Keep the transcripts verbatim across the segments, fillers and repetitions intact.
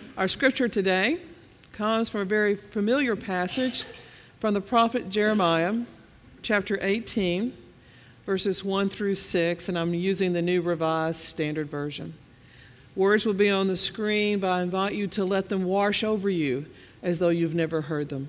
Our scripture today comes from a very familiar passage from the prophet Jeremiah, chapter eighteen, verses one through six, and I'm using the New Revised Standard Version. Words will be on the screen, but I invite you to let them wash over you as though you've never heard them.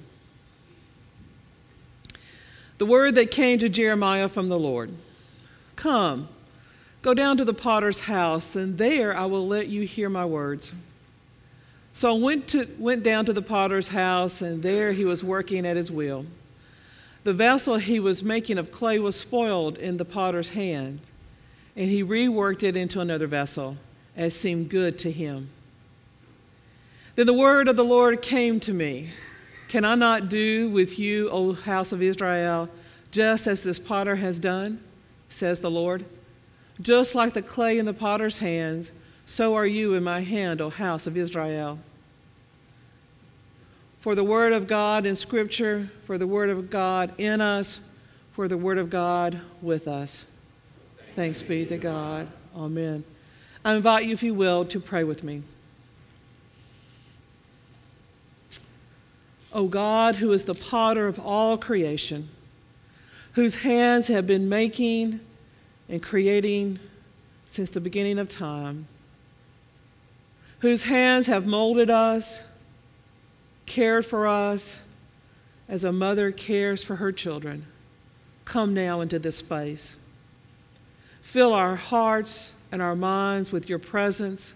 The word that came to Jeremiah from the Lord: Come, go down to the potter's house, and there I will let you hear my words. So I went, to, went down to the potter's house, and there he was working at his wheel. The vessel he was making of clay was spoiled in the potter's hand, and he reworked it into another vessel, as seemed good to him. Then the word of the Lord came to me: Can I not do with you, O house of Israel, just as this potter has done, says the Lord? Just like the clay in the potter's hands, so are you in my hand, O house of Israel. For the word of God in Scripture, for the word of God in us, for the word of God with us. Thanks be to God. Amen. I invite you, if you will, to pray with me. O God, who is the potter of all creation, whose hands have been making and creating since the beginning of time, whose hands have molded us, cared for us as a mother cares for her children, come now into this space. Fill our hearts and our minds with your presence.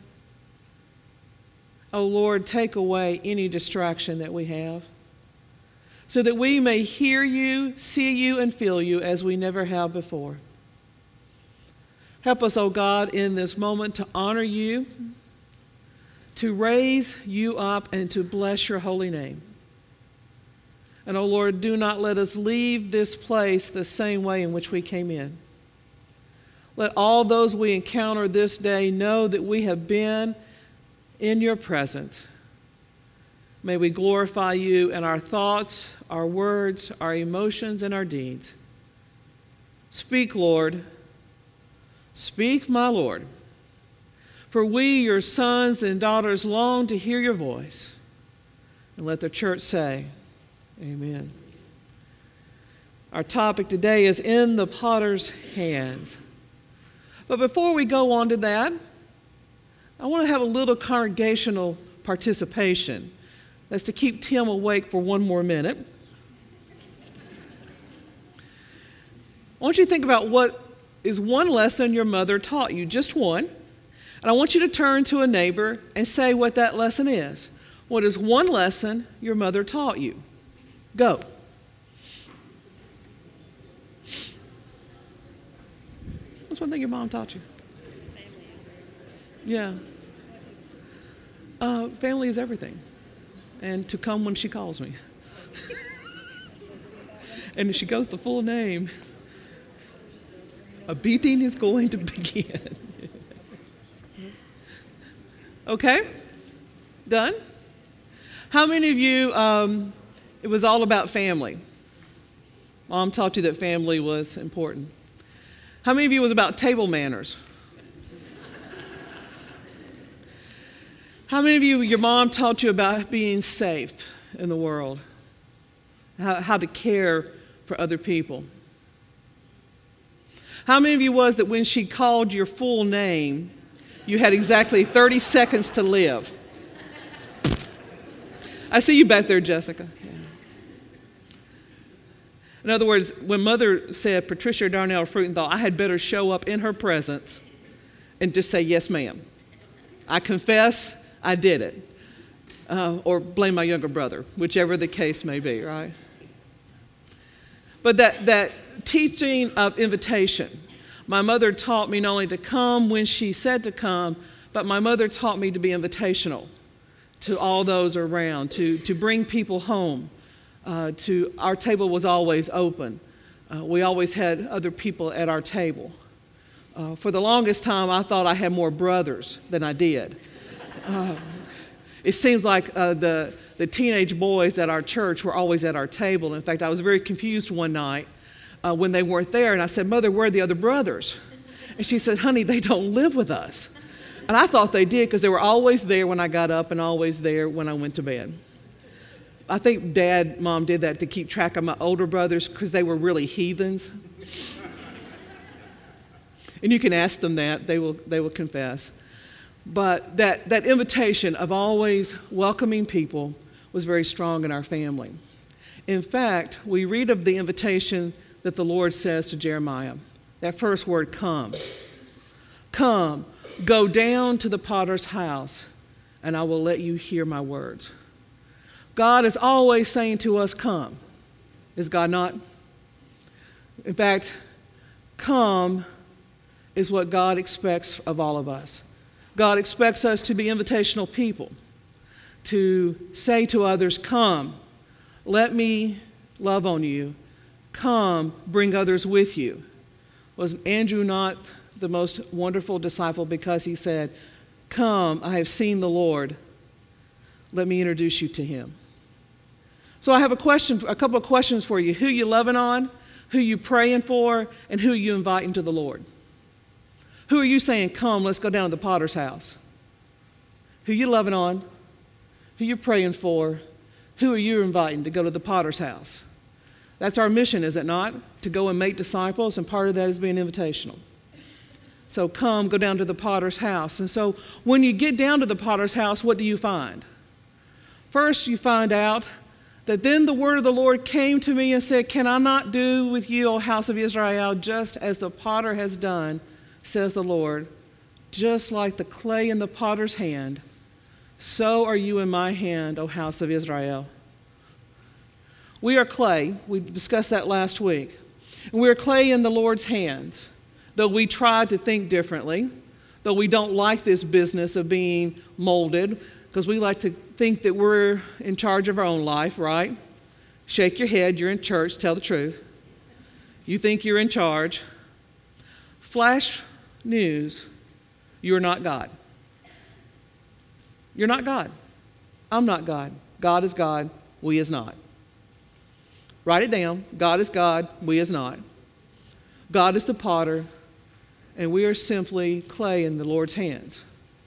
Oh Lord, take away any distraction that we have, so that we may hear you, see you, and feel you as we never have before. Help us, oh God, in this moment to honor you, to raise you up, and to bless your holy name. And, oh Lord, do not let us leave this place the same way in which we came in. Let all those we encounter this day know that we have been in your presence. May we glorify you in our thoughts, our words, our emotions, and our deeds. Speak, Lord. Speak, my Lord. For we, your sons and daughters, long to hear your voice. And let the church say, amen. Our topic today is in the potter's hands. But before we go on to that, I want to have a little congregational participation. That's to keep Tim awake for one more minute. I want you to think about what is one lesson your mother taught you, just one. And I want you to turn to a neighbor and say what that lesson is. What is one lesson your mother taught you? Go. What's one thing your mom taught you? Yeah. Uh, family is everything. And to come when she calls me. And if she goes the full name, a beating is going to begin. Okay? Done? How many of you, um, it was all about family? Mom taught you that family was important. How many of you was about table manners? How many of you, your mom taught you about being safe in the world? How, how to care for other people? How many of you was that when she called your full name, you had exactly thirty seconds to live? I see you back there, Jessica. Yeah. In other words, when Mother said Patricia Darnell Fruenthal, I had better show up in her presence and just say, yes, ma'am. I confess I did it. Uh, or blame my younger brother, whichever the case may be, right? But that, that teaching of invitation, my mother taught me not only to come when she said to come, but my mother taught me to be invitational to all those around, to, to bring people home. Uh, to our table was always open. Uh, we always had other people at our table. Uh, for the longest time, I thought I had more brothers than I did. Uh, it seems like uh, the, the teenage boys at our church were always at our table. In fact, I was very confused one night uh, when they weren't there, and I said, Mother, where are the other brothers? And she said, honey, they don't live with us. And I thought they did because they were always there when I got up and always there when I went to bed. I think Dad, Mom did that to keep track of my older brothers because they were really heathens. And you can ask them that, they will, they will confess. But that, that invitation of always welcoming people was very strong in our family. In fact, we read of the invitation that the Lord says to Jeremiah. That first word, come. Come, go down to the potter's house, and I will let you hear my words. God is always saying to us, come. Is God not? In fact, come is what God expects of all of us. God expects us to be invitational people, to say to others, come, let me love on you. Come, bring others with you. Was Andrew not the most wonderful disciple because he said, come, I have seen the Lord. Let me introduce you to him. So I have a question, a couple of questions for you. Who you loving on, who you praying for, and who you inviting to the Lord? Who are you saying, come, let's go down to the potter's house? Who you loving on, who you praying for, who are you inviting to go to the potter's house? That's our mission, is it not? To go and make disciples, and part of that is being invitational. So come, go down to the potter's house. And so when you get down to the potter's house, what do you find? First, you find out that then the word of the Lord came to me and said, can I not do with you, O house of Israel, just as the potter has done, says the Lord, just like the clay in the potter's hand, so are you in my hand, O house of Israel. We are clay. We discussed that last week. And we are clay in the Lord's hands. Though we try to think differently, though we don't like this business of being molded, because we like to think that we're in charge of our own life, right? Shake your head, you're in church, tell the truth. You think you're in charge. Flash news, you're not God. You're not God. I'm not God. God is God, we is not. Write it down. God is God, we is not. God is the potter, and we are simply clay in the Lord's hands.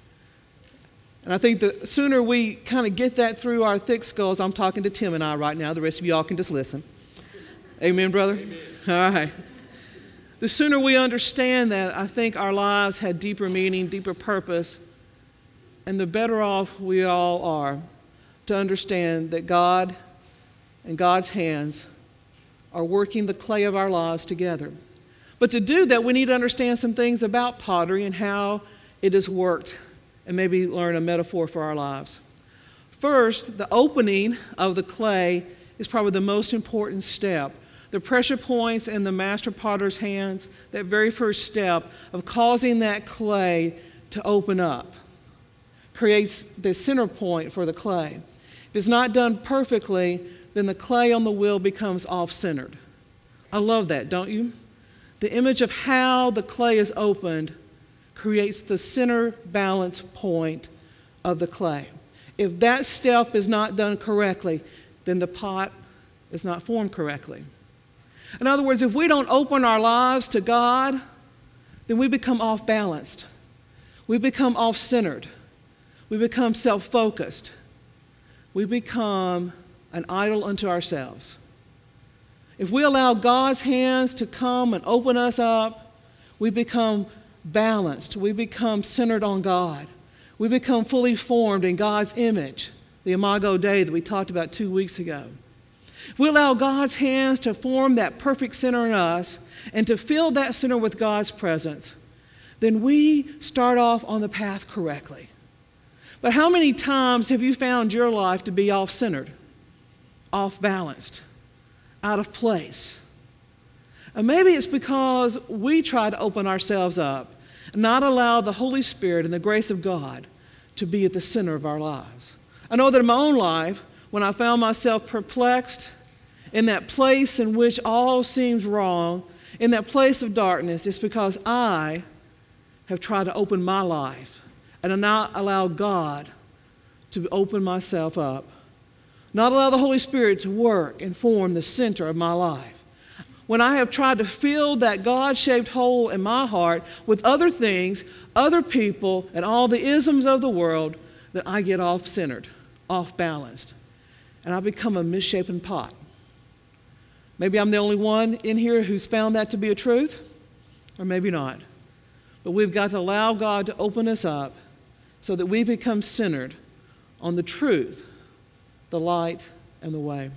And I think the sooner we kind of get that through our thick skulls, I'm talking to Tim and I right now, the rest of y'all can just listen. Amen, brother? Amen. All right. The sooner we understand that, I think our lives had deeper meaning, deeper purpose, and the better off we all are to understand that God and God's hands are working the clay of our lives together. But to do that, we need to understand some things about pottery and how it is worked, and maybe learn a metaphor for our lives. First, the opening of the clay is probably the most important step. The pressure points in the master potter's hands, that very first step of causing that clay to open up, creates the center point for the clay. If it's not done perfectly, then the clay on the wheel becomes off-centered. I love that, don't you? The image of how the clay is opened creates the center balance point of the clay. If that step is not done correctly, then the pot is not formed correctly. In other words, if we don't open our lives to God, then we become off-balanced. We become off-centered. We become self-focused. We become an idol unto ourselves. If we allow God's hands to come and open us up, we become balanced. We become centered on God. We become fully formed in God's image, the Imago Dei that we talked about two weeks ago. If we allow God's hands to form that perfect center in us and to fill that center with God's presence, then we start off on the path correctly. But how many times have you found your life to be off-centered, off-balanced, out of place? And maybe it's because we try to open ourselves up and not allow the Holy Spirit and the grace of God to be at the center of our lives. I know that in my own life, when I found myself perplexed in that place in which all seems wrong, in that place of darkness, it's because I have tried to open my life and not allow God to open myself up, not allow the Holy Spirit to work and form the center of my life. when I have tried to fill that God-shaped hole in my heart with other things, other people, and all the isms of the world, that I get off-centered, off-balanced, and I become a misshapen pot. Maybe I'm the only one in here who's found that to be a truth, or maybe not. But we've got to allow God to open us up so that we become centered on the truth, the light, and the way.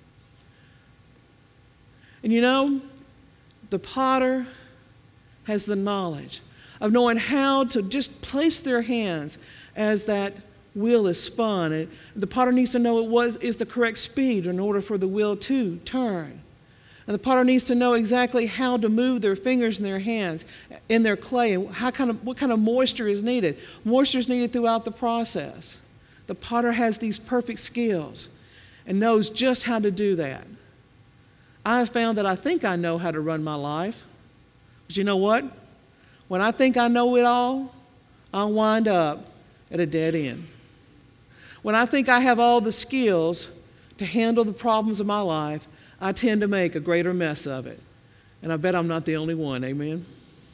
And you know, the potter has the knowledge of knowing how to just place their hands as that wheel is spun. And the potter needs to know what is the correct speed in order for the wheel to turn. And the potter needs to know exactly how to move their fingers and their hands in their clay and how kind of, what kind of moisture is needed. Moisture is needed throughout the process. The potter has these perfect skills and knows just how to do that. I have found that I think I know how to run my life. But you know what? When I think I know it all, I'll wind up at a dead end. When I think I have all the skills to handle the problems of my life, I tend to make a greater mess of it. And I bet I'm not the only one, amen?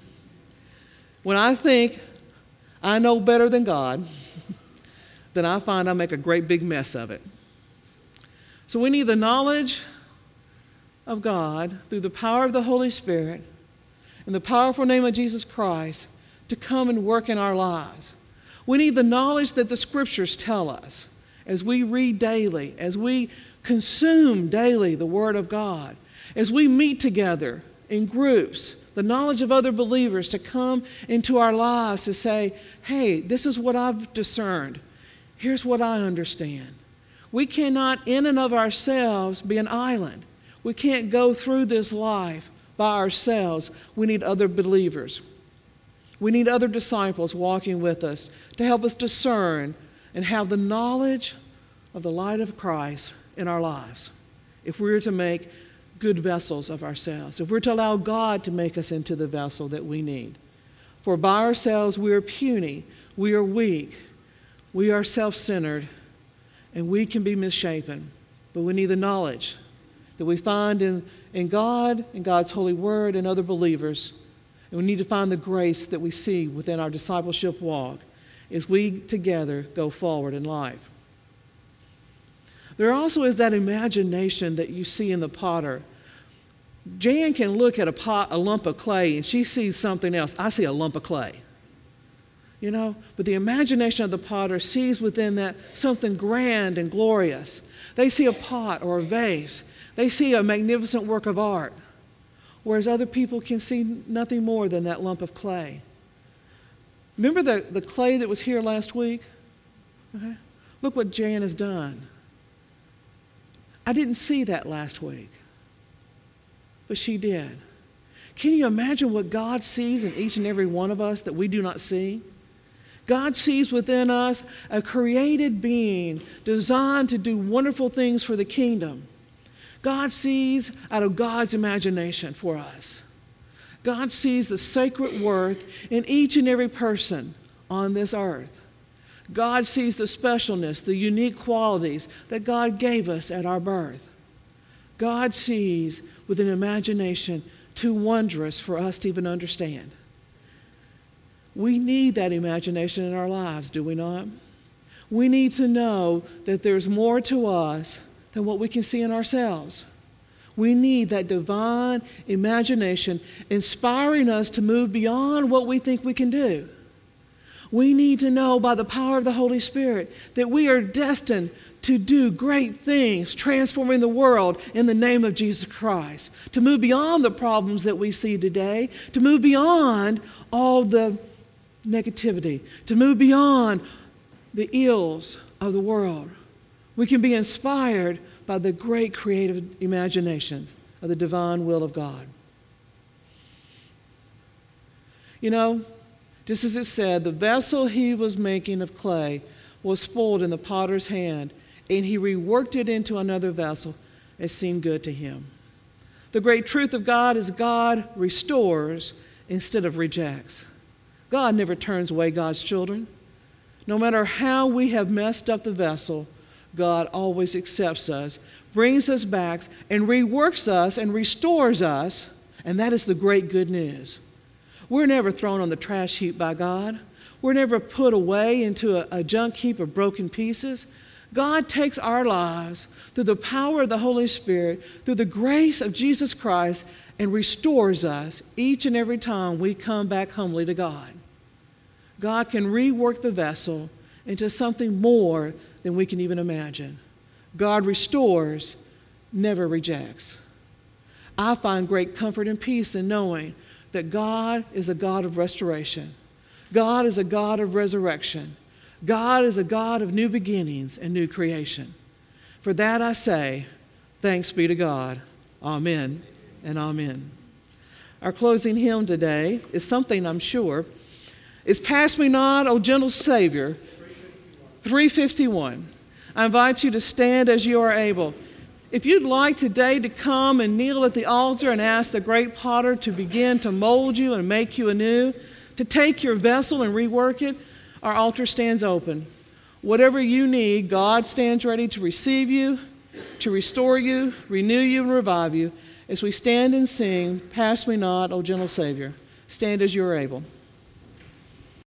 When I think I know better than God, then I find I make a great big mess of it. So we need the knowledge of God through the power of the Holy Spirit and the powerful name of Jesus Christ to come and work in our lives. We need the knowledge that the Scriptures tell us as we read daily, as we consume daily the Word of God, as we meet together in groups, the knowledge of other believers to come into our lives to say, hey, this is what I've discerned. Here's what I understand. We cannot in and of ourselves be an island. We can't go through this life by ourselves. We need other believers. We need other disciples walking with us to help us discern and have the knowledge of the light of Christ in our lives, if we're to make good vessels of ourselves, if we're to allow God to make us into the vessel that we need. For by ourselves we are puny, we are weak, we are self-centered, and we can be misshapen. But we need the knowledge that we find in, in God, in God's holy word, and other believers. And we need to find the grace that we see within our discipleship walk as we together go forward in life. There also is that imagination that you see in the potter. Jan can look at a pot, a lump of clay, and she sees something else. I see a lump of clay. You know, but the imagination of the potter sees within that something grand and glorious. They see a pot or a vase. They see a magnificent work of art, whereas other people can see nothing more than that lump of clay. Remember the, the clay that was here last week? Okay. Look what Jan has done. I didn't see that last week, but she did. Can you imagine what God sees in each and every one of us that we do not see? God sees within us a created being designed to do wonderful things for the kingdom. God sees out of God's imagination for us. God sees the sacred worth in each and every person on this earth. God sees the specialness, the unique qualities that God gave us at our birth. God sees with an imagination too wondrous for us to even understand. We need that imagination in our lives, do we not? We need to know that there's more to us than what we can see in ourselves. We need that divine imagination inspiring us to move beyond what we think we can do. We need to know by the power of the Holy Spirit that we are destined to do great things, transforming the world in the name of Jesus Christ, to move beyond the problems that we see today, to move beyond all the negativity, to move beyond the ills of the world. We can be inspired by the great creative imaginations of the divine will of God. You know, just as it said, the vessel he was making of clay was spoiled in the potter's hand, and he reworked it into another vessel as seemed good to him. The great truth of God is God restores instead of rejects. God never turns away God's children. No matter how we have messed up the vessel, God always accepts us, brings us back, and reworks us and restores us, and that is the great good news. We're never thrown on the trash heap by God. We're never put away into a, a junk heap of broken pieces. God takes our lives through the power of the Holy Spirit, through the grace of Jesus Christ, and restores us each and every time we come back humbly to God. God can rework the vessel into something more than we can even imagine. God restores, never rejects. I find great comfort and peace in knowing that God is a God of restoration. God is a God of resurrection. God is a God of new beginnings and new creation. For that I say, thanks be to God. Amen and amen. Our closing hymn today is something I'm sure is Pass Me Not, O Gentle Savior, three fifty-one. I invite you to stand as you are able. If you'd like today to come and kneel at the altar and ask the great potter to begin to mold you and make you anew, to take your vessel and rework it, our altar stands open. Whatever you need, God stands ready to receive you, to restore you, renew you, and revive you as we stand and sing, Pass Me Not, O Gentle Savior. Stand as you are able.